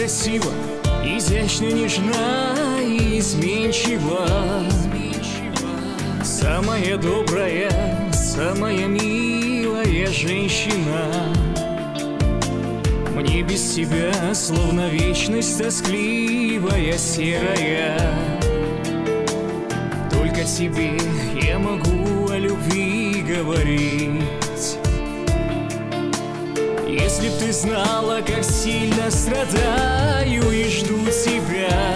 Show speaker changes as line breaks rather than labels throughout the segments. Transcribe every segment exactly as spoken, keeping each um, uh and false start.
красива, изящно, нежна и изменчива. Самая добрая, самая милая женщина. Мне без тебя словно вечность тоскливая, серая. Только тебе я могу о любви говорить. Если б ты знала, как сильно страдаю и жду тебя,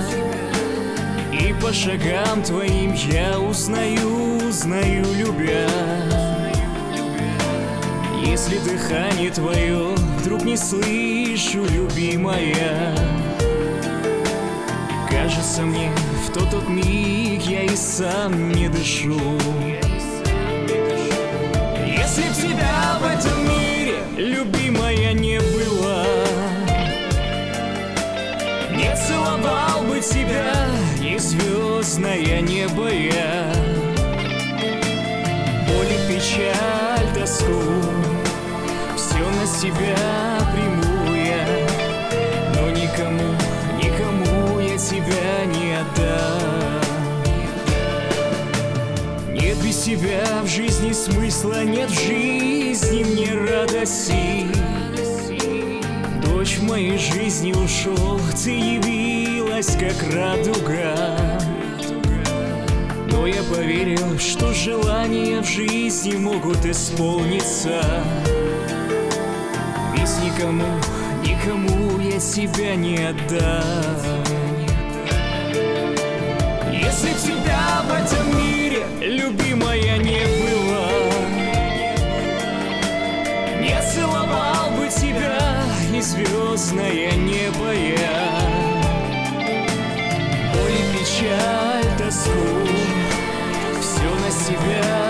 и по шагам твоим я узнаю, узнаю, любя. Если дыхание твое вдруг не слышу, любимая, кажется мне, в тот тот миг я и сам не дышу. Если б тебя в этом мире, любимая, не было, не целовал бы тебя ни звездное небо я. Боль и печаль, тоску все на себя приму я, но никому, никому я тебя не отдам. Нет без тебя в жизни смысла, нет в жизни мне радости. Дождь в моей жизни ушел, ты явилась как радуга. Но я поверил, что желания в жизни могут исполниться. Ведь никому, никому я тебя не отдам. Если б тебя в этом мире, любимая, не было, не целовал бы тебя ни звездное небо я. Боль и печаль, тоску все на себя